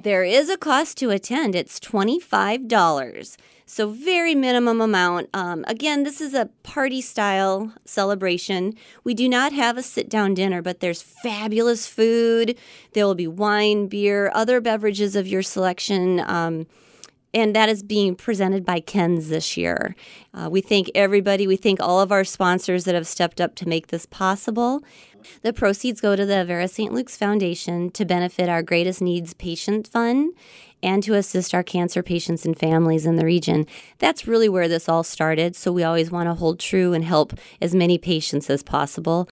There is a cost to attend. It's $25. So very minimum amount. Again, this is a party-style celebration. We do not have a sit-down dinner, but there's fabulous food. There will be wine, beer, other beverages of your selection, and that is being presented by Ken's this year. We thank everybody. We thank all of our sponsors that have stepped up to make this possible. The proceeds go to the Vera St. Luke's Foundation to benefit our Greatest Needs Patient Fund and to assist our cancer patients and families in the region. That's really where this all started, so we always want to hold true and help as many patients as possible.